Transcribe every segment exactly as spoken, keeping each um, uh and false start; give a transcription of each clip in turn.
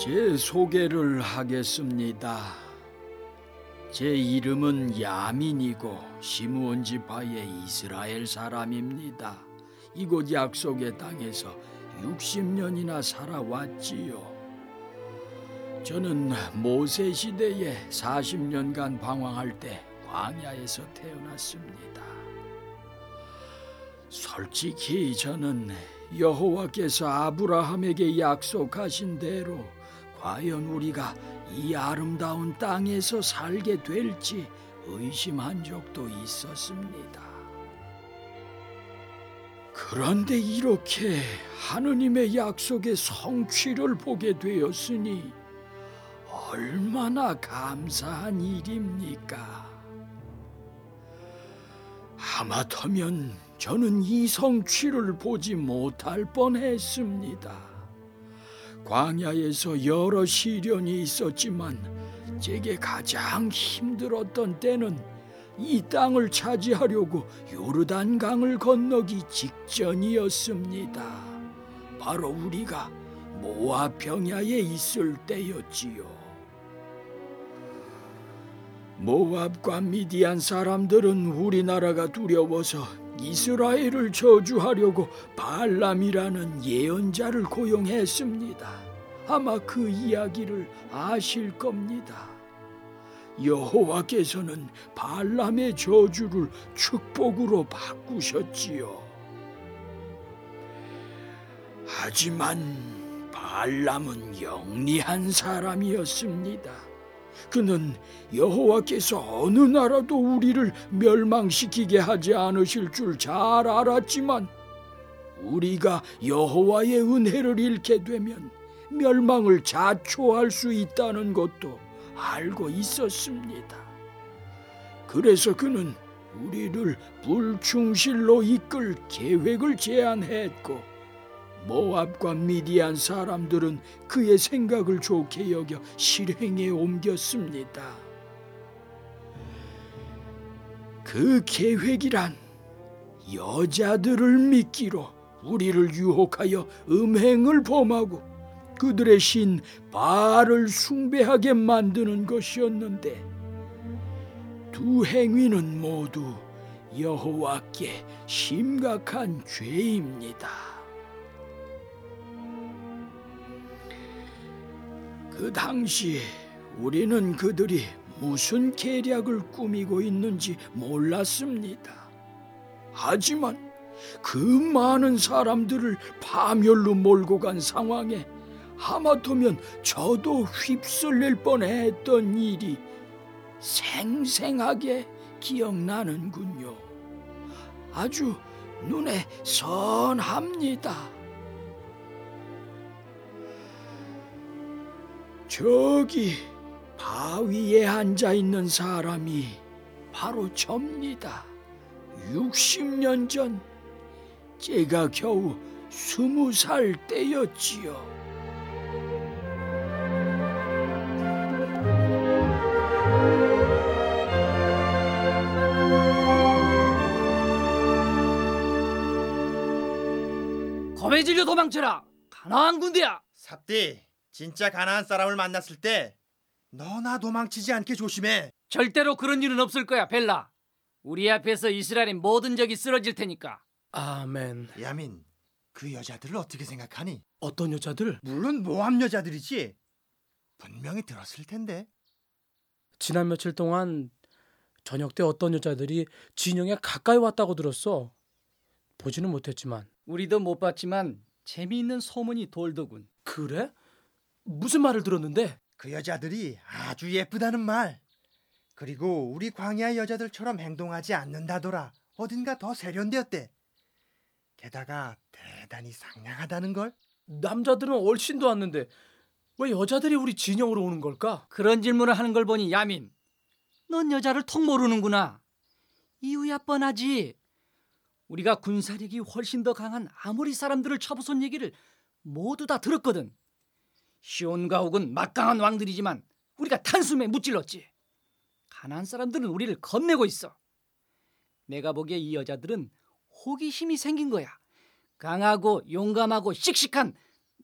제 소개를 하겠습니다. 제 이름은 야민이고 시므온 지파의 이스라엘 사람입니다. 이곳 약속의 땅에서 육십 년이나 살아왔지요. 저는 모세 시대에 사십 년간 방황할 때 광야에서 태어났습니다. 솔직히 저는 여호와께서 아브라함에게 약속하신 대로 과연 우리가 이 아름다운 땅에서 살게 될지 의심한 적도 있었습니다. 그런데 이렇게 하느님의 약속의 성취를 보게 되었으니 얼마나 감사한 일입니까? 하마터면 저는 이 성취를 보지 못할 뻔했습니다. 광야에서 여러 시련이 있었지만 제게 가장 힘들었던 때는 이 땅을 차지하려고 요르단강을 건너기 직전이었습니다. 바로 우리가 모압 평야에 있을 때였지요. 모압과 미디안 사람들은 우리나라가 두려워서 이스라엘을 저주하려고 발람이라는 예언자를 고용했습니다. 아마 그 이야기를 아실 겁니다. 여호와께서는 발람의 저주를 축복으로 바꾸셨지요. 하지만 발람은 영리한 사람이었습니다. 그는 여호와께서 어느 나라도 우리를 멸망시키게 하지 않으실 줄 잘 알았지만 우리가 여호와의 은혜를 잃게 되면 멸망을 자초할 수 있다는 것도 알고 있었습니다. 그래서 그는 우리를 불충실로 이끌 계획을 제안했고 모압과 미디안 사람들은 그의 생각을 좋게 여겨 실행에 옮겼습니다. 그 계획이란 여자들을 미끼로 우리를 유혹하여 음행을 범하고 그들의 신 바알을 숭배하게 만드는 것이었는데 두 행위는 모두 여호와께 심각한 죄입니다. 그 당시 우리는 그들이 무슨 계략을 꾸미고 있는지 몰랐습니다. 하지만 그 많은 사람들을 파멸로 몰고 간 상황에 하마터면 저도 휩쓸릴 뻔했던 일이 생생하게 기억나는군요. 아주 눈에 선합니다. 저기 바위에 앉아있는 사람이 바로 접니다. 육십 년 전 제가 겨우 스무 살 때였지요. 검에 질려 도망쳐라. 가나안 군대야. 삽디, 진짜 가나안 사람을 만났을 때 너나 도망치지 않게 조심해. 절대로 그런 일은 없을 거야, 벨라. 우리 앞에서 이스라엘의 모든 적이 쓰러질 테니까. 아멘. 야민, 그 여자들을 어떻게 생각하니? 어떤 여자들? 물론 모함 여자들이지. 분명히 들었을 텐데. 지난 며칠 동안 저녁 때 어떤 여자들이 진영에 가까이 왔다고 들었어. 보지는 못했지만. 우리도 못 봤지만 재미있는 소문이 돌더군. 그래? 무슨 말을 들었는데? 그 여자들이 아주 예쁘다는 말. 그리고 우리 광야 여자들처럼 행동하지 않는다더라. 어딘가 더 세련되었대. 게다가 대단히 상냥하다는 걸. 남자들은 얼씬도 않는데 왜 여자들이 우리 진영으로 오는 걸까? 그런 질문을 하는 걸 보니 야민, 넌 여자를 통 모르는구나. 이유야 뻔하지. 우리가 군사력이 훨씬 더 강한 아모리 사람들을 쳐부순 얘기를 모두 다 들었거든. 시온과 옥은 막강한 왕들이지만 우리가 단숨에 무찔렀지. 가나안 사람들은 우리를 겁내고 있어. 내가 보기에 이 여자들은 호기심이 생긴 거야. 강하고 용감하고 씩씩한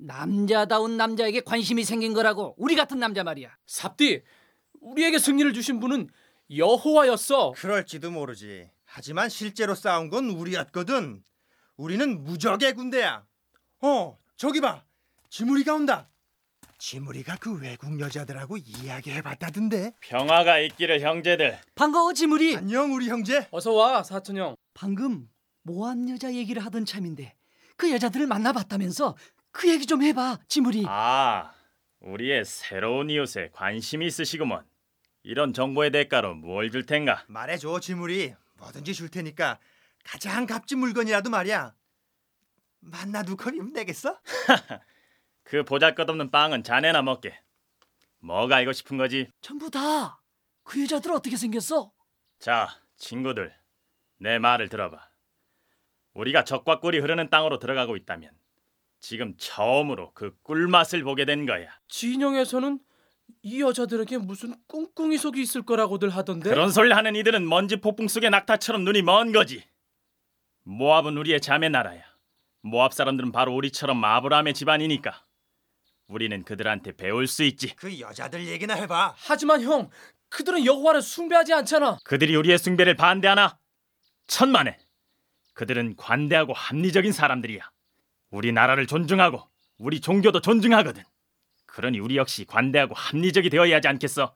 남자다운 남자에게 관심이 생긴 거라고. 우리 같은 남자 말이야. 삽디, 우리에게 승리를 주신 분은 여호와였어. 그럴지도 모르지. 하지만 실제로 싸운 건 우리였거든. 우리는 무적의 군대야. 어, 저기 봐. 지무리가 온다. 지무리가 그 외국 여자들하고 이야기해봤다던데. 평화가 있기를 형제들. 반가워 지물이. 안녕 우리 형제. 어서 와, 사촌 형. 방금 모함 여자 얘기를 하던 참인데 그 여자들을 만나봤다면서. 그 얘기 좀 해봐 지물이. 아, 우리의 새로운 이웃에 관심이 있으시구먼. 이런 정보의 대가로 뭘 줄 텐가? 말해줘 지무리. 뭐든지 줄 테니까 가장 값진 물건이라도 말이야. 만나 두 컵이면 되겠어? 그 보잘것없는 빵은 자네나 먹게. 뭐가 알고 싶은 거지? 전부 다. 그 여자들 어떻게 생겼어? 자, 친구들, 내 말을 들어봐. 우리가 적과 꿀이 흐르는 땅으로 들어가고 있다면 지금 처음으로 그 꿀맛을 보게 된 거야. 진영에서는 이 여자들에게 무슨 꿍꿍이 속이 있을 거라고들 하던데. 그런 소리를 하는 이들은 먼지 폭풍 속의 낙타처럼 눈이 먼 거지. 모압은 우리의 자매 나라야. 모압 사람들은 바로 우리처럼 아브라함의 집안이니까 우리는 그들한테 배울 수 있지. 그 여자들 얘기나 해봐. 하지만 형, 그들은 여호와를 숭배하지 않잖아. 그들이 우리의 숭배를 반대하나? 천만에. 그들은 관대하고 합리적인 사람들이야. 우리 나라를 존중하고 우리 종교도 존중하거든. 그러니 우리 역시 관대하고 합리적이 되어야 하지 않겠어?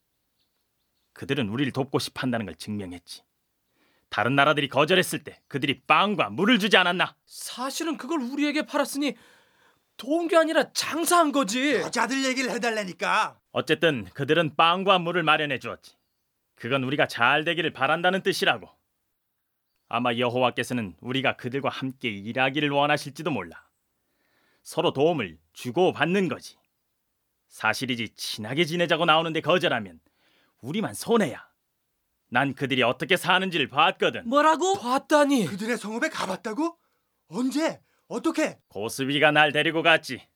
그들은 우리를 돕고 싶어 한다는 걸 증명했지. 다른 나라들이 거절했을 때 그들이 빵과 물을 주지 않았나? 사실은 그걸 우리에게 팔았으니 도운 게 아니라 장사한 거지. 여자들 얘기를 해달라니까. 어쨌든 그들은 빵과 물을 마련해 주었지. 그건 우리가 잘 되기를 바란다는 뜻이라고. 아마 여호와께서는 우리가 그들과 함께 일하기를 원하실지도 몰라. 서로 도움을 주고받는 거지. 사실이지 친하게 지내자고 나오는데 거절하면 우리만 손해야. 난 그들이 어떻게 사는지를 봤거든. 뭐라고? 봤다니. 그들의 성읍에 가봤다고? 언제? 어떻게? 고스비가 날 데리고 갔지.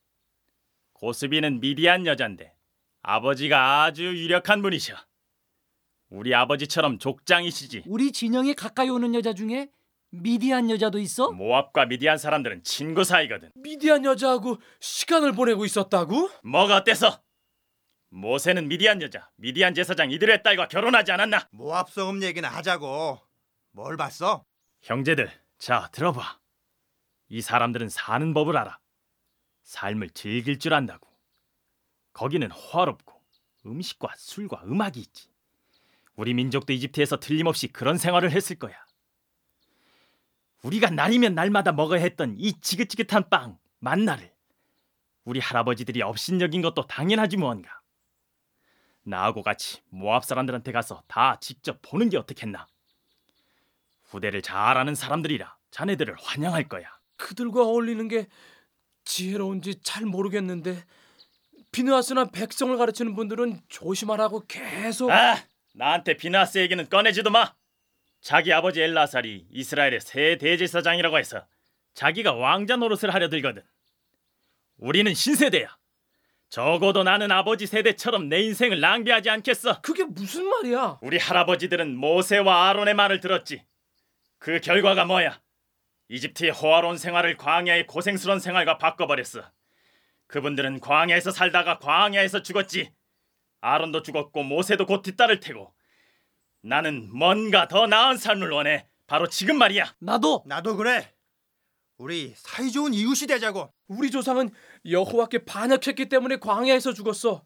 고스비는 미디안 여잔데 아버지가 아주 유력한 분이셔. 우리 아버지처럼 족장이시지. 우리 진영에 가까이 오는 여자 중에 미디안 여자도 있어? 모압과 미디안 사람들은 친구 사이거든. 미디안 여자하고 시간을 보내고 있었다고? 뭐가 어때서? 모세는 미디안 여자, 미디안 제사장 이들의 딸과 결혼하지 않았나? 모압 성읍 얘기나 하자고. 뭘 봤어? 형제들, 자 들어봐. 이 사람들은 사는 법을 알아. 삶을 즐길 줄 안다고. 거기는 호화롭고 음식과 술과 음악이 있지. 우리 민족도 이집트에서 틀림없이 그런 생활을 했을 거야. 우리가 날이면 날마다 먹어야 했던 이 지긋지긋한 빵, 만나를 우리 할아버지들이 업신여긴 것도 당연하지 뭔가. 나하고 같이 모압 사람들한테 가서 다 직접 보는 게 어떻겠나. 후대를 잘 아는 사람들이라 자네들을 환영할 거야. 그들과 어울리는 게 지혜로운지 잘 모르겠는데 비느하스나 백성을 가르치는 분들은 조심하라고 계속. 아! 나한테 비나스 얘기는 꺼내지도 마. 자기 아버지 엘라살이 이스라엘의 새 대제사장이라고 해서 자기가 왕자 노릇을 하려 들거든. 우리는 신세대야. 적어도 나는 아버지 세대처럼 내 인생을 낭비하지 않겠어. 그게 무슨 말이야? 우리 할아버지들은 모세와 아론의 말을 들었지. 그 결과가 뭐야? 이집트의 호화로운 생활을 광야의 고생스러운 생활과 바꿔버렸어. 그분들은 광야에서 살다가 광야에서 죽었지. 아론도 죽었고 모세도 곧 뒷딸을 태고. 나는 뭔가 더 나은 삶을 원해. 바로 지금 말이야. 나도. 나도 그래. 우리 사이좋은 이웃이 되자고. 우리 조상은 여호와께 반역했기 때문에 광야에서 죽었어.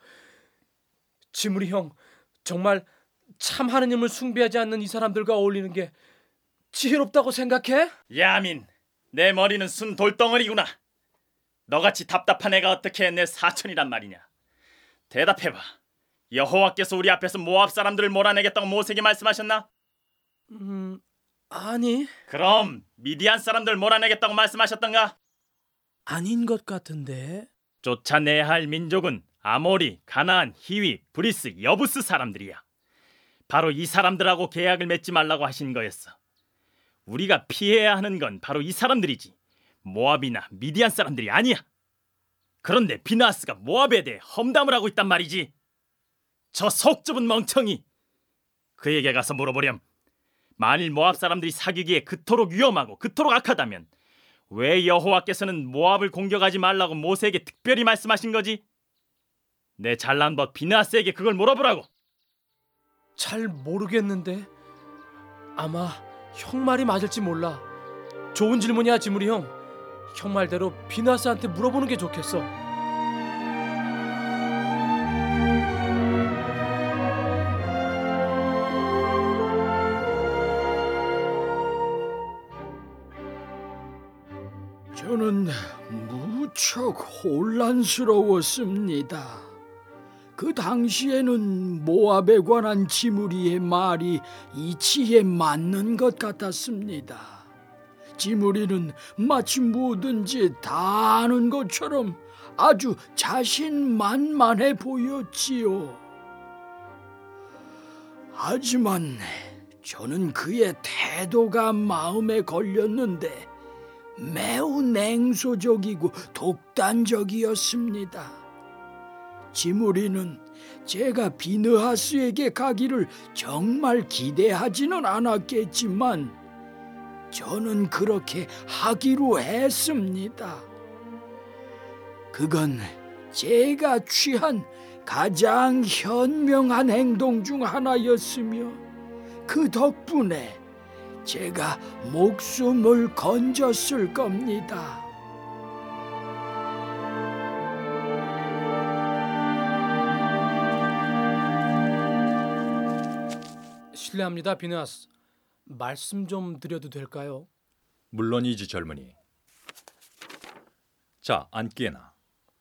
지무리 형, 정말 참 하느님을 숭배하지 않는 이 사람들과 어울리는 게 지혜롭다고 생각해? 야민, 내 머리는 순 돌덩어리구나. 너같이 답답한 애가 어떻게 내 사촌이란 말이냐. 대답해봐. 여호와께서 우리 앞에서 모압 사람들을 몰아내겠다고 모세에게 말씀하셨나? 음, 아니. 그럼 미디안 사람들 몰아내겠다고 말씀하셨던가? 아닌 것 같은데. 쫓아내야 할 민족은 아모리, 가나안, 히위, 브리스, 여부스 사람들이야. 바로 이 사람들하고 계약을 맺지 말라고 하신 거였어. 우리가 피해야 하는 건 바로 이 사람들이지 모압이나 미디안 사람들이 아니야. 그런데 비나스가 모압에 대해 험담을 하고 있단 말이지. 저 속 좁은 멍청이. 그에게 가서 물어보렴. 만일 모압 사람들이 사귀기에 그토록 위험하고 그토록 악하다면 왜 여호와께서는 모압을 공격하지 말라고 모세에게 특별히 말씀하신 거지? 내 잘난 벗 비느하스에게 그걸 물어보라고. 잘 모르겠는데 아마 형 말이 맞을지 몰라. 좋은 질문이야 지무리 형. 형 말대로 비느하스한테 물어보는 게 좋겠어. 저는 무척 혼란스러웠습니다. 그 당시에는 모압에 관한 지므리의 말이 이치에 맞는 것 같았습니다. 지므리는 마치 뭐든지 다 아는 것처럼 아주 자신만만해 보였지요. 하지만 저는 그의 태도가 마음에 걸렸는데 매우 냉소적이고 독단적이었습니다. 지므리는 제가 비느하스에게 가기를 정말 기대하지는 않았겠지만 저는 그렇게 하기로 했습니다. 그건 제가 취한 가장 현명한 행동 중 하나였으며 그 덕분에 제가 목숨을 건졌을 겁니다. 실례합니다, 비느하스. 말씀 좀 드려도 될까요? 물론이지, 젊은이. 자, 앉게나.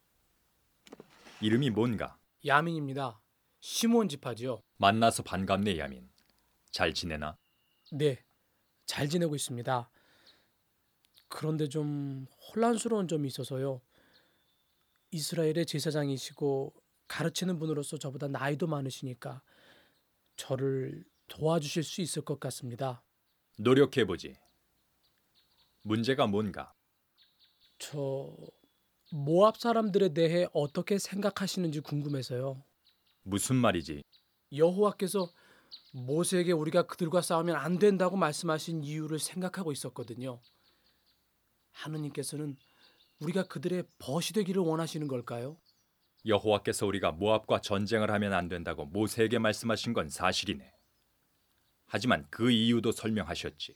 이름이 뭔가? 야민입니다. 시므온 지파지요. 만나서 반갑네, 야민. 잘 지내나? 네, 잘 지내고 있습니다. 그런데 좀 혼란스러운 점이 있어서요. 이스라엘의 제사장이시고 가르치는 분으로서 저보다 나이도 많으시니까 저를 도와주실 수 있을 것 같습니다. 노력해보지. 문제가 뭔가? 저 모압 사람들에 대해 어떻게 생각하시는지 궁금해서요. 무슨 말이지? 여호와께서 모세에게 우리가 그들과 싸우면 안 된다고 말씀하신 이유를 생각하고 있었거든요. 하느님께서는 우리가 그들의 벗이 되기를 원하시는 걸까요? 여호와께서 우리가 모압과 전쟁을 하면 안 된다고 모세에게 말씀하신 건 사실이네. 하지만 그 이유도 설명하셨지.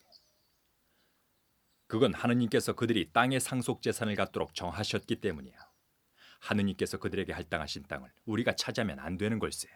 그건 하느님께서 그들이 땅의 상속 재산을 갖도록 정하셨기 때문이야. 하느님께서 그들에게 할당하신 땅을 우리가 차지하면 안 되는 걸세.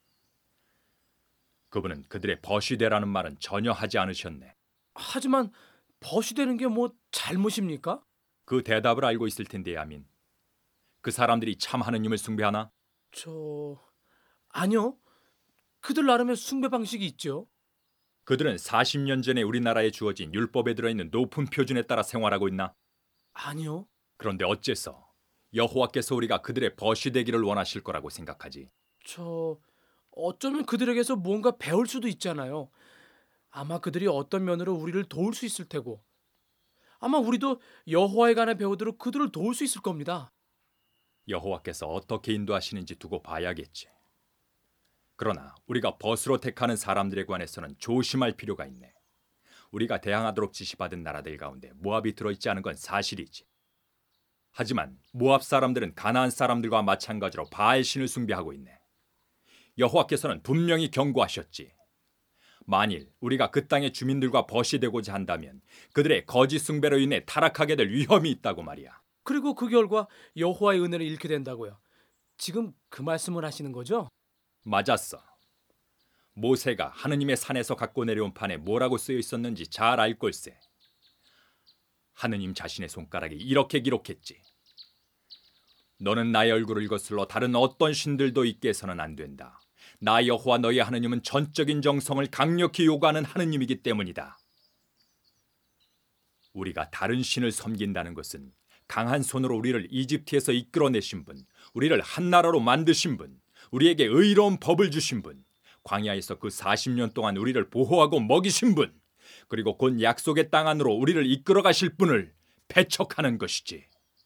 그분은 그들의 벗이 되라는 말은 전혀 하지 않으셨네. 하지만 벗이 되는 게 뭐 잘못입니까? 그 대답을 알고 있을 텐데, 야민. 그 사람들이 참 하느님을 숭배하나? 저... 아니요. 그들 나름의 숭배 방식이 있죠. 그들은 사십 년 전에 우리나라에 주어진 율법에 들어있는 높은 표준에 따라 생활하고 있나? 아니요. 그런데 어째서 여호와께서 우리가 그들의 벗이 되기를 원하실 거라고 생각하지? 저... 어쩌면 그들에게서 뭔가 배울 수도 있잖아요. 아마 그들이 어떤 면으로 우리를 도울 수 있을 테고 아마 우리도 여호와에 관해 배우도록 그들을 도울 수 있을 겁니다. 여호와께서 어떻게 인도하시는지 두고 봐야겠지. 그러나 우리가 벗으로 택하는 사람들에 관해서는 조심할 필요가 있네. 우리가 대항하도록 지시받은 나라들 가운데 모압이 들어있지 않은 건 사실이지. 하지만 모압 사람들은 가나안 사람들과 마찬가지로 바알 신을 숭배하고 있네. 여호와께서는 분명히 경고하셨지. 만일 우리가 그 땅의 주민들과 벗이 되고자 한다면 그들의 거짓 숭배로 인해 타락하게 될 위험이 있다고 말이야. 그리고 그 결과 여호와의 은혜를 잃게 된다고요. 지금 그 말씀을 하시는 거죠? 맞았어. 모세가 하느님의 산에서 갖고 내려온 판에 뭐라고 쓰여 있었는지 잘 알 걸세. 하느님 자신의 손가락이 이렇게 기록했지. 너는 나의 얼굴을 거슬러 다른 어떤 신들도 있게 해서는 안 된다. 나 여호와 너희 하느님은 전적인 정성을 강력히 요구하는 하느님이기 때문이다. 우리가 다른 신을 섬긴다는 것은 강한 손으로 우리를 이집트에서 이끌어내신 분, 우리를 한 나라로 만드신 분, 우리에게 의로운 법을 주신 분, 광야에서 그 사십 년 동안 우리를 보호하고 먹이신 분, 그리고 곧 약속의 땅 안으로 우리를 이끌어 가실 분을 배척하는 것이지.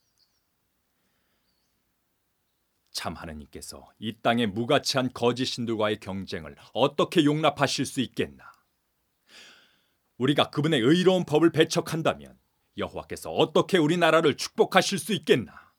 참 하느님께서 이 땅의 무가치한 거짓 신들과의 경쟁을 어떻게 용납하실 수 있겠나? 우리가 그분의 의로운 법을 배척한다면 여호와께서 어떻게 우리나라를 축복하실 수 있겠나?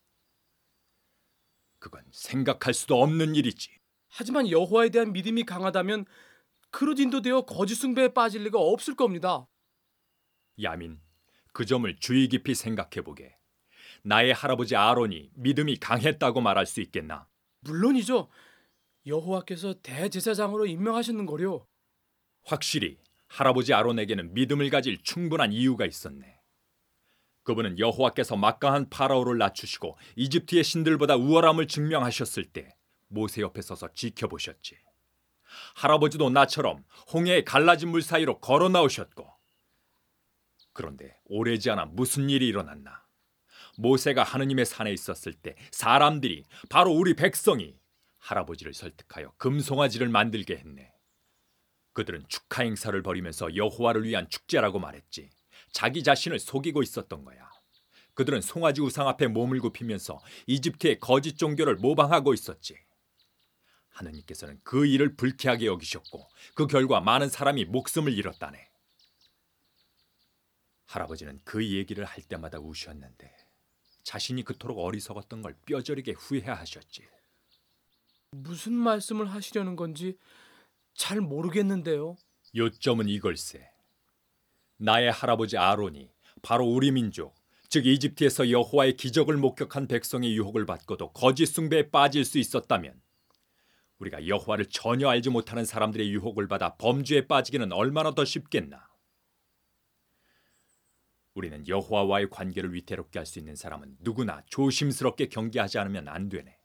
그건 생각할 수도 없는 일이지. 하지만 여호와에 대한 믿음이 강하다면 그릇 인도되어 거짓 숭배에 빠질 리가 없을 겁니다. 야민, 그 점을 주의 깊이 생각해보게. 나의 할아버지 아론이 믿음이 강했다고 말할 수 있겠나? 물론이죠. 여호와께서 대제사장으로 임명하셨는 거요. 확실히 할아버지 아론에게는 믿음을 가질 충분한 이유가 있었네. 그분은 여호와께서 막강한 파라오를 낮추시고 이집트의 신들보다 우월함을 증명하셨을 때 모세 옆에 서서 지켜보셨지. 할아버지도 나처럼 홍해의 갈라진 물 사이로 걸어 나오셨고, 그런데 오래지 않아 무슨 일이 일어났나? 모세가 하느님의 산에 있었을 때 사람들이, 바로 우리 백성이 할아버지를 설득하여 금송아지를 만들게 했네. 그들은 축하 행사를 벌이면서 여호와를 위한 축제라고 말했지. 자기 자신을 속이고 있었던 거야. 그들은 송아지 우상 앞에 몸을 굽히면서 이집트의 거짓 종교를 모방하고 있었지. 하느님께서는 그 일을 불쾌하게 여기셨고 그 결과 많은 사람이 목숨을 잃었다네. 할아버지는 그 얘기를 할 때마다 우셨는데 자신이 그토록 어리석었던 걸 뼈저리게 후회하셨지. 무슨 말씀을 하시려는 건지 잘 모르겠는데요. 요점은 이걸세. 나의 할아버지 아론이 바로 우리 민족, 즉 이집트에서 여호와의 기적을 목격한 백성의 유혹을 받고도 거짓 숭배에 빠질 수 있었다면, 우리가 여호와를 전혀 알지 못하는 사람들의 유혹을 받아 범죄에 빠지기는 얼마나 더 쉽겠나. 우리는 여호와와의 관계를 위태롭게 할 수 있는 사람은 누구나 조심스럽게 경계하지 않으면 안 되네.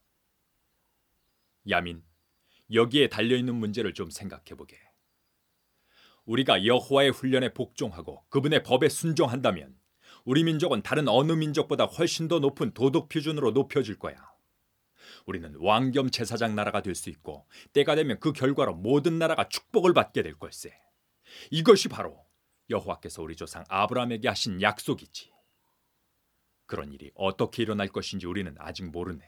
야민, 여기에 달려있는 문제를 좀 생각해보게. 우리가 여호와의 훈련에 복종하고 그분의 법에 순종한다면 우리 민족은 다른 어느 민족보다 훨씬 더 높은 도덕 표준으로 높여질 거야. 우리는 왕 겸 제사장 나라가 될 수 있고 때가 되면 그 결과로 모든 나라가 축복을 받게 될 걸세. 이것이 바로 여호와께서 우리 조상 아브라함에게 하신 약속이지. 그런 일이 어떻게 일어날 것인지 우리는 아직 모르네.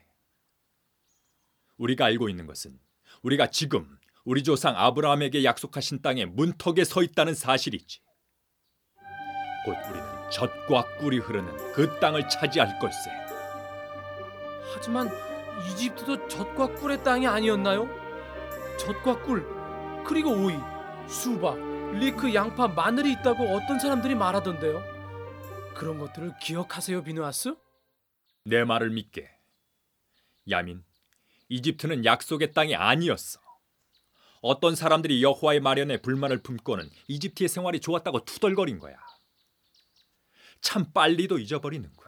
우리가 알고 있는 것은 우리가 지금 우리 조상 아브라함에게 약속하신 땅의 문턱에 서 있다는 사실이지. 곧 우리는 젖과 꿀이 흐르는 그 땅을 차지할 걸세. 하지만 이집트도 젖과 꿀의 땅이 아니었나요? 젖과 꿀, 그리고 오이, 수박, 리크, 양파, 마늘이 있다고 어떤 사람들이 말하던데요. 그런 것들을 기억하세요, 비누아스? 내 말을 믿게. 야민, 이집트는 약속의 땅이 아니었어. 어떤 사람들이 여호와의 마련에 불만을 품고는 이집트의 생활이 좋았다고 투덜거린 거야. 참 빨리도 잊어버리는군.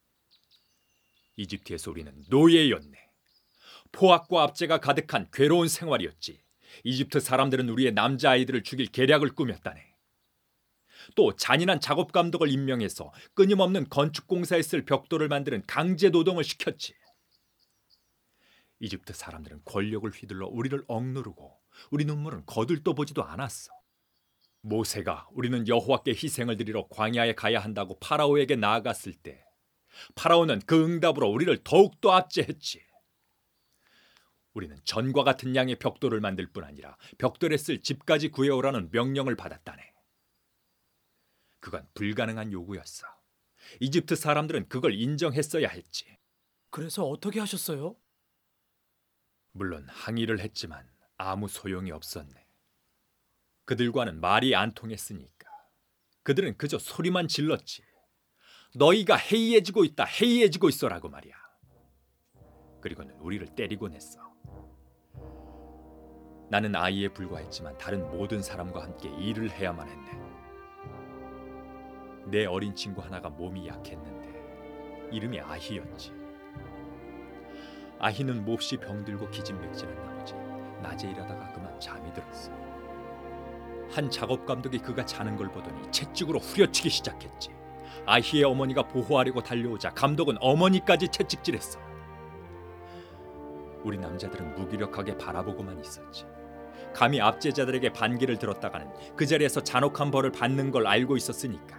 이집트에서 우리는 노예였네. 포악과 압제가 가득한 괴로운 생활이었지. 이집트 사람들은 우리의 남자아이들을 죽일 계략을 꾸몄다네. 또 잔인한 작업 감독을 임명해서 끊임없는 건축공사에 쓸 벽돌을 만드는 강제 노동을 시켰지. 이집트 사람들은 권력을 휘둘러 우리를 억누르고 우리 눈물은 거들떠 보지도 않았어. 모세가 우리는 여호와께 희생을 드리러 광야에 가야 한다고 파라오에게 나아갔을 때 파라오는 그 응답으로 우리를 더욱더 압제했지. 우리는 전과 같은 양의 벽돌을 만들 뿐 아니라 벽돌에 쓸 집까지 구해오라는 명령을 받았다네. 그건 불가능한 요구였어. 이집트 사람들은 그걸 인정했어야 했지. 그래서 어떻게 하셨어요? 물론 항의를 했지만 아무 소용이 없었네. 그들과는 말이 안 통했으니까. 그들은 그저 소리만 질렀지. 너희가 해이해지고 있다, 해이해지고 있어라고 말이야. 그리고는 우리를 때리곤 했어. 나는 아이에 불과했지만 다른 모든 사람과 함께 일을 해야만 했네. 내 어린 친구 하나가 몸이 약했는데 이름이 아히였지. 아히는 몹시 병들고 기진맥진한 나머지 낮에 일하다가 그만 잠이 들었어. 한 작업 감독이 그가 자는 걸 보더니 채찍으로 후려치기 시작했지. 아히의 어머니가 보호하려고 달려오자 감독은 어머니까지 채찍질했어. 우리 남자들은 무기력하게 바라보고만 있었지. 감히 압제자들에게 반기를 들었다가는 그 자리에서 잔혹한 벌을 받는 걸 알고 있었으니까.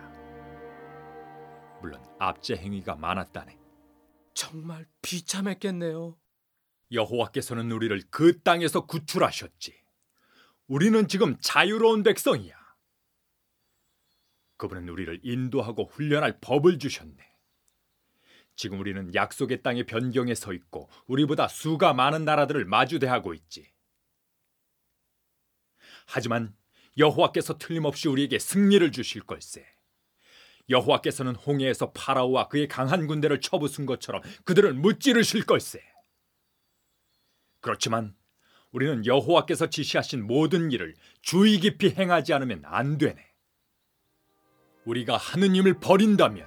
물론 압제 행위가 많았다네. 정말 비참했겠네요. 여호와께서는 우리를 그 땅에서 구출하셨지. 우리는 지금 자유로운 백성이야. 그분은 우리를 인도하고 훈련할 법을 주셨네. 지금 우리는 약속의 땅의 변경에 서 있고 우리보다 수가 많은 나라들을 마주대하고 있지. 하지만 여호와께서 틀림없이 우리에게 승리를 주실 걸세. 여호와께서는 홍해에서 파라오와 그의 강한 군대를 쳐부순 것처럼 그들을 무찌르실 걸세. 그렇지만 우리는 여호와께서 지시하신 모든 일을 주의 깊이 행하지 않으면 안 되네. 우리가 하느님을 버린다면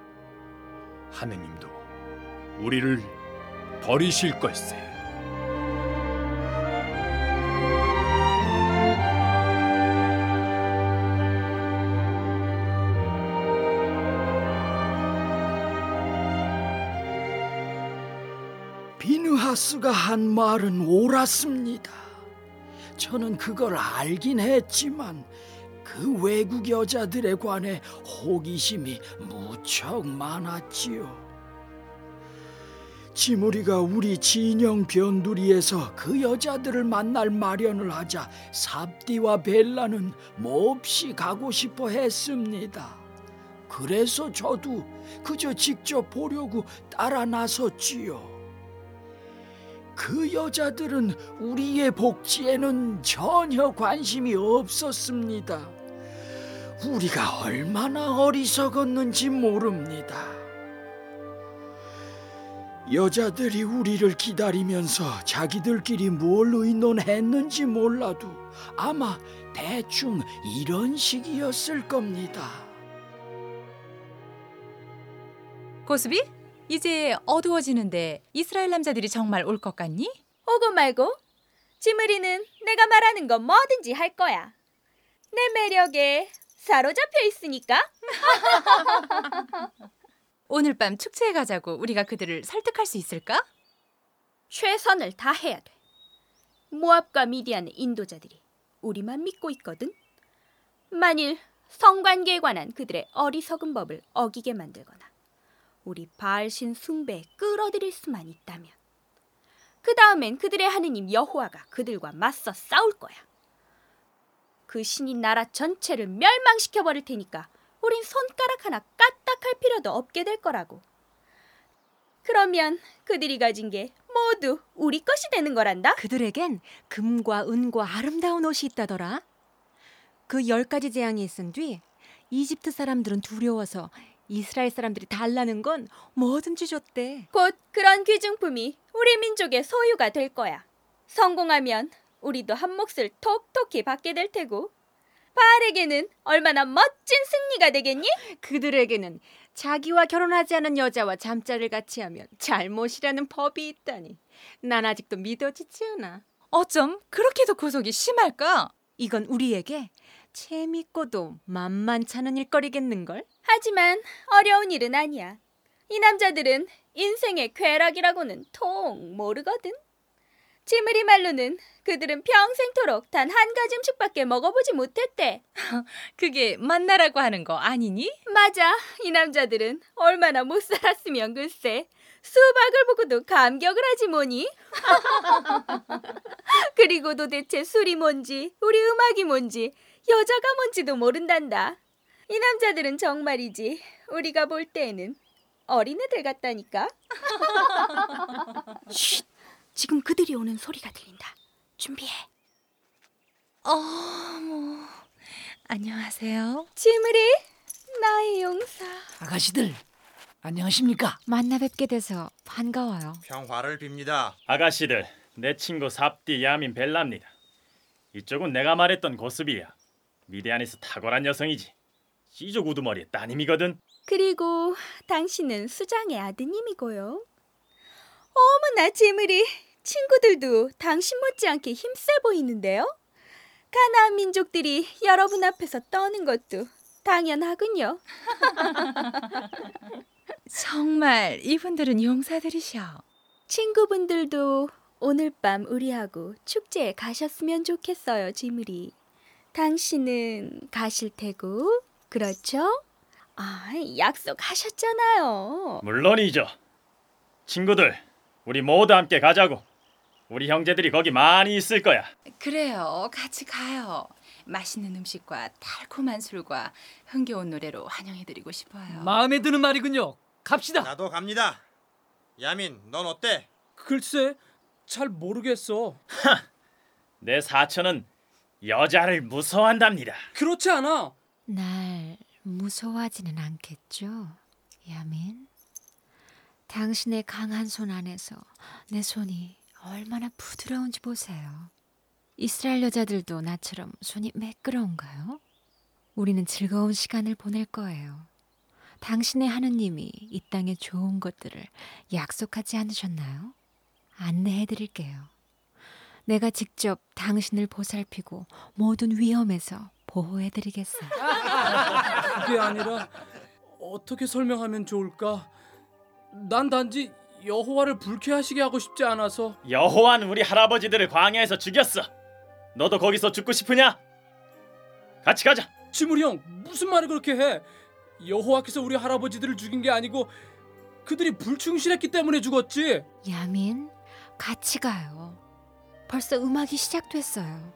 하느님도 우리를 버리실 걸세. 비느하스가 한 말은 옳았습니다. 저는 그걸 알긴 했지만 그 외국 여자들에 관해 호기심이 무척 많았지요. 지무리가 우리 진영 변두리에서 그 여자들을 만날 마련을 하자 삽디와 벨라는 몹시 가고 싶어 했습니다. 그래서 저도 그저 직접 보려고 따라 나섰지요. 그 여자들은 우리의 복지에는 전혀 관심이 없었습니다. 우리가 얼마나 어리석었는지 모릅니다. 여자들이 우리를 기다리면서 자기들끼리 뭘 의논했는지 몰라도 아마 대충 이런 식이었을 겁니다. 고수비? 이제 어두워지는데 이스라엘 남자들이 정말 올 것 같니? 오고 말고 지므리는 내가 말하는 건 뭐든지 할 거야. 내 매력에 사로잡혀 있으니까. 오늘 밤 축제에 가자고 우리가 그들을 설득할 수 있을까? 최선을 다해야 돼. 모압과 미디안의 인도자들이 우리만 믿고 있거든. 만일 성관계에 관한 그들의 어리석은 법을 어기게 만들거나 우리 바알신 숭배에 끌어들일 수만 있다면 그 다음엔 그들의 하느님 여호와가 그들과 맞서 싸울 거야. 그 신이 나라 전체를 멸망시켜버릴 테니까 우린 손가락 하나 까딱할 필요도 없게 될 거라고. 그러면 그들이 가진 게 모두 우리 것이 되는 거란다. 그들에겐 금과 은과 아름다운 옷이 있다더라. 그 열 가지 재앙이 있은 뒤 이집트 사람들은 두려워서 이스라엘 사람들이 달라는 건 뭐든지 줬대. 곧 그런 귀중품이 우리 민족의 소유가 될 거야. 성공하면 우리도 한 몫을 톡톡히 받게 될 테고 바알에게는 얼마나 멋진 승리가 되겠니? 그들에게는 자기와 결혼하지 않은 여자와 잠자리를 같이 하면 잘못이라는 법이 있다니. 난 아직도 믿어지지 않아. 어쩜 그렇게도 구속이 심할까? 이건 우리에게 재밌고도 만만찮은 일거리겠는걸? 하지만 어려운 일은 아니야. 이 남자들은 인생의 쾌락이라고는 통 모르거든. 지므리 말로는 그들은 평생토록 단 한 가지 음식밖에 먹어보지 못했대. 그게 만나라고 하는 거 아니니? 맞아. 이 남자들은 얼마나 못 살았으면 글쎄 수박을 보고도 감격을 하지 뭐니. 그리고 도대체 술이 뭔지 우리 음악이 뭔지 여자가 뭔지도 모른단다. 이 남자들은 정말이지 우리가 볼 때에는 어린애들 같다니까. 쉿! 지금 그들이 오는 소리가 들린다. 준비해. 어머, 안녕하세요. 지므리, 나의 용사. 아가씨들 안녕하십니까? 만나 뵙게 돼서 반가워요. 평화를 빕니다. 아가씨들, 내 친구 삽디 야민 벨라입니다. 이쪽은 내가 말했던 고스비야. 미디안에서 탁월한 여성이지. 시족 우두머리의 따님이거든. 그리고 당신은 수장의 아드님이고요. 어머나 지므리, 친구들도 당신 못지않게 힘세 보이는데요. 가나안 민족들이 여러분 앞에서 떠는 것도 당연하군요. 정말 이분들은 용사들이셔. 친구분들도 오늘 밤 우리하고 축제에 가셨으면 좋겠어요, 지므리. 당신은 가실 테고, 그렇죠? 아, 약속하셨잖아요. 물론이죠. 친구들, 우리 모두 함께 가자고. 우리 형제들이 거기 많이 있을 거야. 그래요. 같이 가요. 맛있는 음식과 달콤한 술과 흥겨운 노래로 환영해드리고 싶어요. 마음에 드는 말이군요. 갑시다. 나도 갑니다. 야민, 넌 어때? 글쎄, 잘 모르겠어. 내 사촌은 여자를 무서워한답니다. 그렇지 않아. 날 무서워하지는 않겠죠, 야민? 당신의 강한 손 안에서 내 손이 얼마나 부드러운지 보세요. 이스라엘 여자들도 나처럼 손이 매끄러운가요? 우리는 즐거운 시간을 보낼 거예요. 당신의 하느님이 이 땅에 좋은 것들을 약속하지 않으셨나요? 안내해드릴게요. 내가 직접 당신을 보살피고 모든 위험에서 보호해드리겠어요. 그게 아니라 어떻게 설명하면 좋을까? 난 단지 여호와를 불쾌하시게 하고 싶지 않아서. 여호와는 우리 할아버지들을 광야에서 죽였어. 너도 거기서 죽고 싶으냐? 같이 가자. 지물이 형, 무슨 말을 그렇게 해? 여호와께서 우리 할아버지들을 죽인 게 아니고 그들이 불충실했기 때문에 죽었지. 야민, 같이 가요. 벌써 음악이 시작됐어요.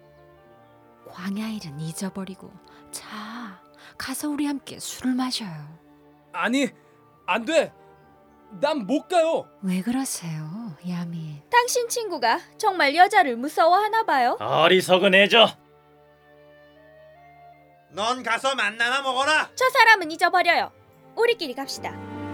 광야 일은 잊어버리고 자, 가서 우리 함께 술을 마셔요. 아니, 안 돼. 난 못 가요. 왜 그러세요, 야민? 당신 친구가 정말 여자를 무서워하나 봐요. 어리석은 애죠. 넌 가서 만나나 먹어라. 저 사람은 잊어버려요. 우리끼리 갑시다.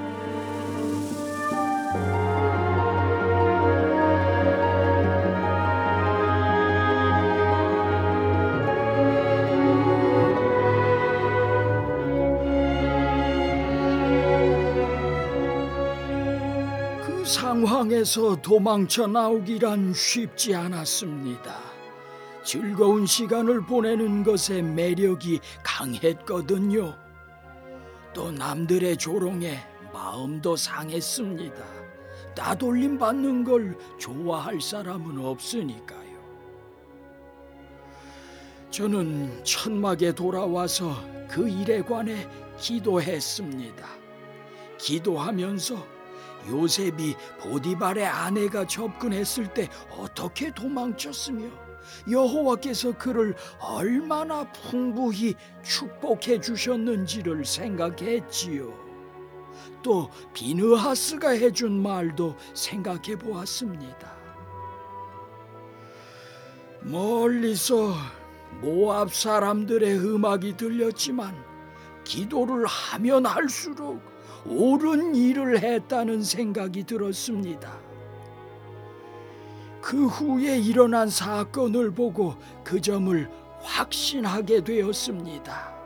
그 상황에서 도망쳐 나오기란 쉽지 않았습니다. 즐거운 시간을 보내는 것에 매력이 강했거든요. 또 남들의 조롱에 마음도 상했습니다. 따돌림 받는 걸 좋아할 사람은 없으니까요. 저는 천막에 돌아와서 그 일에 관해 기도했습니다. 기도하면서 요셉이 보디발의 아내가 접근했을 때 어떻게 도망쳤으며 여호와께서 그를 얼마나 풍부히 축복해 주셨는지를 생각했지요. 또 비느하스가 해준 말도 생각해 보았습니다. 멀리서 모압 사람들의 음악이 들렸지만 기도를 하면 할수록 옳은 일을 했다는 생각이 들었습니다. 그 후에 일어난 사건을 보고 그 점을 확신하게 되었습니다.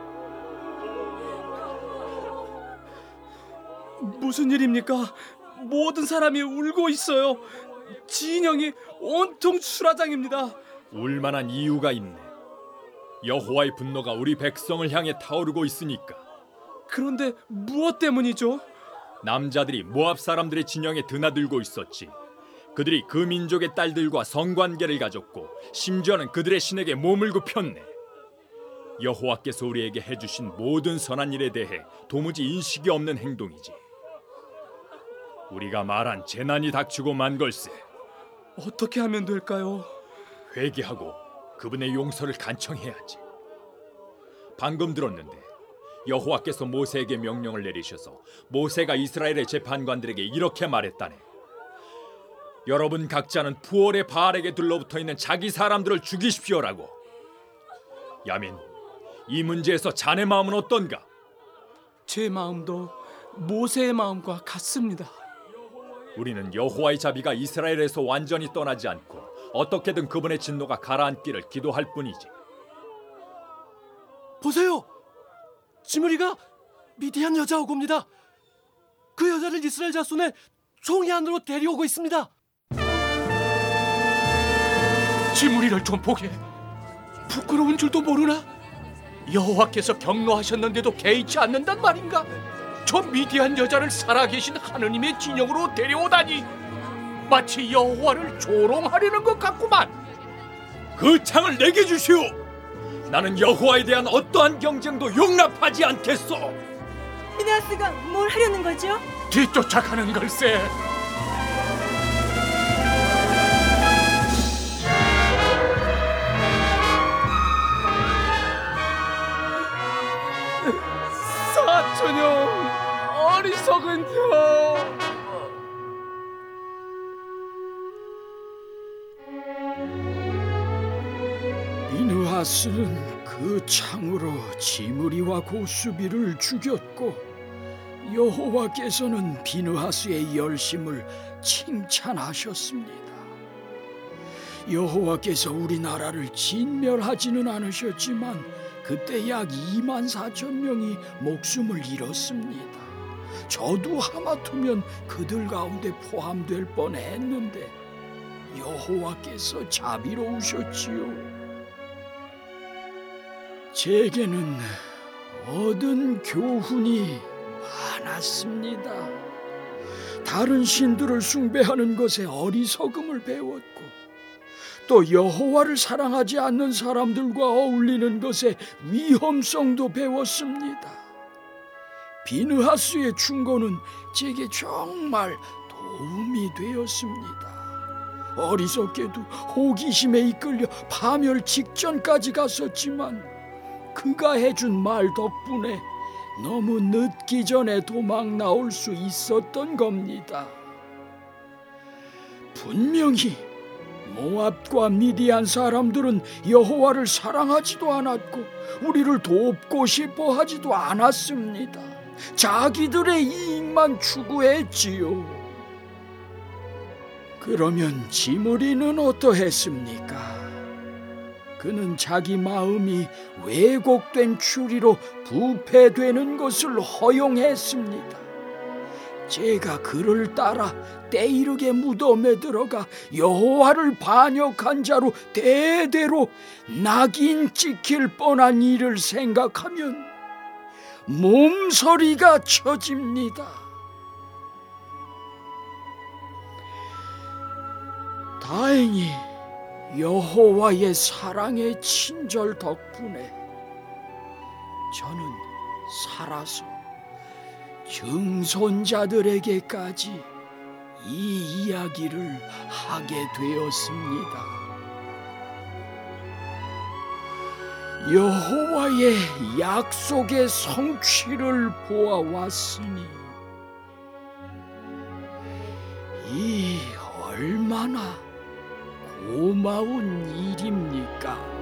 무슨 일입니까? 모든 사람이 울고 있어요. 진영이 온통 수라장입니다. 울만한 이유가 있네. 여호와의 분노가 우리 백성을 향해 타오르고 있으니까. 그런데 무엇 때문이죠? 남자들이 모압 사람들의 진영에 드나들고 있었지. 그들이 그 민족의 딸들과 성관계를 가졌고 심지어는 그들의 신에게 몸을 굽혔네. 여호와께서 우리에게 해주신 모든 선한 일에 대해 도무지 인식이 없는 행동이지. 우리가 말한 재난이 닥치고 만 걸세. 어떻게 하면 될까요? 회개하고 그분의 용서를 간청해야지. 방금 들었는데 여호와께서 모세에게 명령을 내리셔서 모세가 이스라엘의 재판관들에게 이렇게 말했다네. 여러분 각자는 푸올의 바알에게 둘러붙어 있는 자기 사람들을 죽이십시오라고. 야민, 이 문제에서 자네 마음은 어떤가? 제 마음도 모세의 마음과 같습니다. 우리는 여호와의 자비가 이스라엘에서 완전히 떠나지 않고 어떻게든 그분의 진노가 가라앉기를 기도할 뿐이지. 보세요! 지므리가 미디안 여자하고 옵니다. 그 여자를 이스라엘 자손의 총이 안으로 데려오고 있습니다. 지므리를 좀 보게. 부끄러운 줄도 모르나? 여호와께서 경로하셨는데도 개의치 않는단 말인가? 저 미디안 여자를 살아계신 하느님의 진영으로 데려오다니 마치 여호와를 조롱하려는 것 같구만. 그 창을 내게 주시오. 나는 여호와에 대한 어떠한 경쟁도 용납하지 않겠소. 비느하스가 뭘 하려는 거죠? 뒤쫓아가는 걸세. 어리석은 형. 비느하스는 그 창으로 지므리와 고수비를 죽였고 여호와께서는 비느하스의 열심을 칭찬하셨습니다. 여호와께서 우리나라를 진멸하지는 않으셨지만 그때 약 이만 사천 명이 목숨을 잃었습니다. 저도 하마터면 그들 가운데 포함될 뻔했는데 여호와께서 자비로우셨지요. 제게는 얻은 교훈이 많았습니다. 다른 신들을 숭배하는 것에 어리석음을 배웠고 또 여호와를 사랑하지 않는 사람들과 어울리는 것에 위험성도 배웠습니다. 비느하스의 충고는 제게 정말 도움이 되었습니다. 어리석게도 호기심에 이끌려 파멸 직전까지 갔었지만 그가 해준 말 덕분에 너무 늦기 전에 도망 나올 수 있었던 겁니다. 분명히 모압과 미디안 사람들은 여호와를 사랑하지도 않았고 우리를 돕고 싶어 하지도 않았습니다. 자기들의 이익만 추구했지요. 그러면 지므리는 어떠했습니까? 그는 자기 마음이 왜곡된 추리로 부패되는 것을 허용했습니다. 제가 그를 따라 때이르게 무덤에 들어가 여호와를 반역한 자로 대대로 낙인 찍힐 뻔한 일을 생각하면 몸서리가 쳐집니다. 다행히 여호와의 사랑의 친절 덕분에 저는 살아서 증손자들에게까지 이 이야기를 하게 되었습니다. 여호와의 약속의 성취를 보아왔으니 이 얼마나 고마운 일입니까?